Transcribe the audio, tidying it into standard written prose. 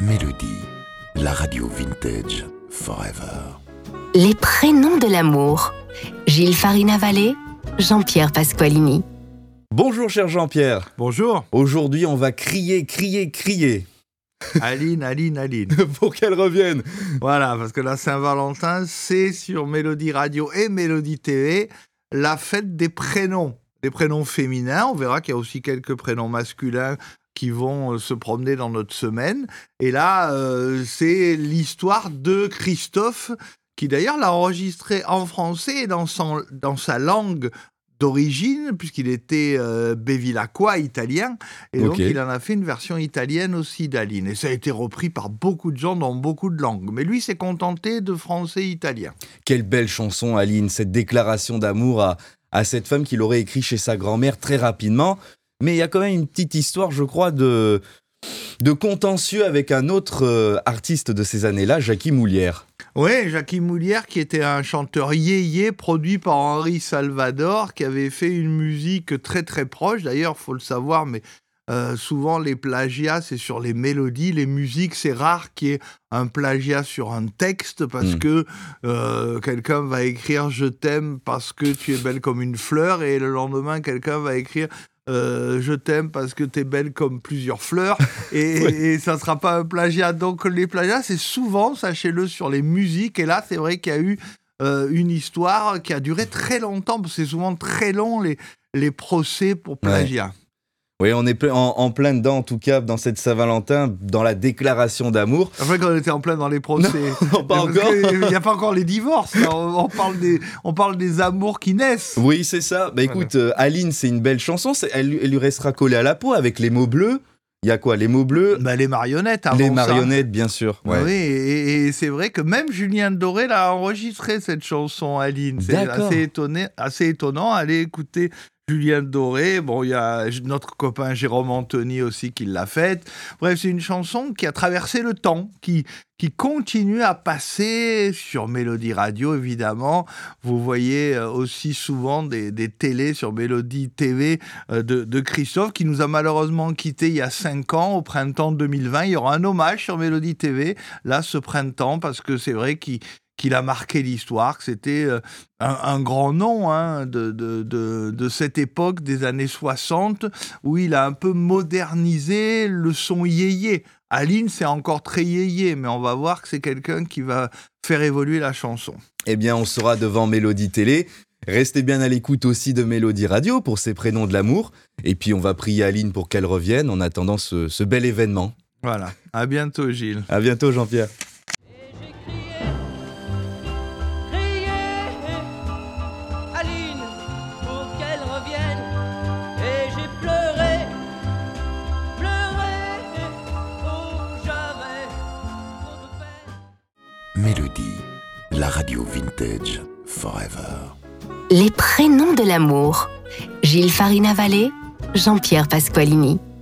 Mélodie, la radio vintage forever. Les prénoms de l'amour. Gilles Farina-Vallée, Jean-Pierre Pasqualini. Bonjour cher Jean-Pierre. Bonjour. Aujourd'hui on va crier. Aline. Pour qu'elle revienne. Voilà, parce que la Saint-Valentin, c'est sur Mélodie Radio et Mélodie TV, la fête des prénoms. Des prénoms féminins, on verra qu'il y a aussi quelques prénoms masculins qui vont se promener dans notre semaine. Et là, c'est l'histoire de Christophe, qui d'ailleurs l'a enregistré en français et dans sa langue d'origine, puisqu'il était bévilacquois, italien, et donc il en a fait une version italienne aussi d'Aline. Et ça a été repris par beaucoup de gens dans beaucoup de langues. Mais lui s'est contenté de français et italien. Quelle belle chanson, Aline, cette déclaration d'amour à cette femme qu'il aurait écrit chez sa grand-mère très rapidement. Mais il y a quand même une petite histoire, je crois, de contentieux avec un autre artiste de ces années-là, Jacky Moulière. Oui, Jacky Moulière, qui était un chanteur yéyé produit par Henri Salvador, qui avait fait une musique très très proche. D'ailleurs, il faut le savoir, mais souvent les plagiats, c'est sur les mélodies. Les musiques, c'est rare qu'il y ait un plagiat sur un texte, parce que quelqu'un va écrire « Je t'aime parce que tu es belle comme une fleur » et le lendemain, quelqu'un va écrire je t'aime parce que t'es belle comme plusieurs fleurs et ça ne sera pas un plagiat. Donc les plagiats, c'est souvent, sachez-le, sur les musiques. Et là, c'est vrai qu'il y a eu une histoire qui a duré très longtemps, parce que c'est souvent très long les procès pour plagiat. Oui, on est en plein dedans, en tout cas, dans cette Saint-Valentin, dans la déclaration d'amour. Après qu'on était en plein dans les procès. Non, pas encore. Il n'y a pas encore les divorces. On parle des amours qui naissent. Oui, c'est ça. Bah écoute, Aline, c'est une belle chanson. Elle lui restera collée à la peau avec les mots bleus. Il y a quoi, les mots bleus? Les marionnettes avant ça. Les marionnettes, bien sûr. Ouais. Oui, et c'est vrai que même Julien Doré l'a enregistré, cette chanson, Aline. C'est assez étonnant. Allez écouter Julien Doré. Bon, il y a notre copain Jérôme Anthony aussi qui l'a faite. Bref, c'est une chanson qui a traversé le temps, qui continue à passer sur Mélodie Radio, évidemment. Vous voyez aussi souvent des télés sur Mélodie TV de Christophe, qui nous a malheureusement quittés il y a 5 ans, au printemps 2020. Il y aura un hommage sur Mélodie TV, là, ce printemps, parce que c'est vrai qu'il a marqué l'histoire, que c'était un grand nom de cette époque des années 60, où il a un peu modernisé le son yéyé. Aline, c'est encore très yéyé, mais on va voir que c'est quelqu'un qui va faire évoluer la chanson. Eh bien, on sera devant Mélodie Télé. Restez bien à l'écoute aussi de Mélodie Radio pour ses prénoms de l'amour. Et puis, on va prier Aline pour qu'elle revienne en attendant ce bel événement. Voilà. À bientôt, Gilles. À bientôt, Jean-Pierre. Mélodie, la radio vintage forever. Les prénoms de l'amour. Gilles Farina-Vallée, Jean-Pierre Pasqualini.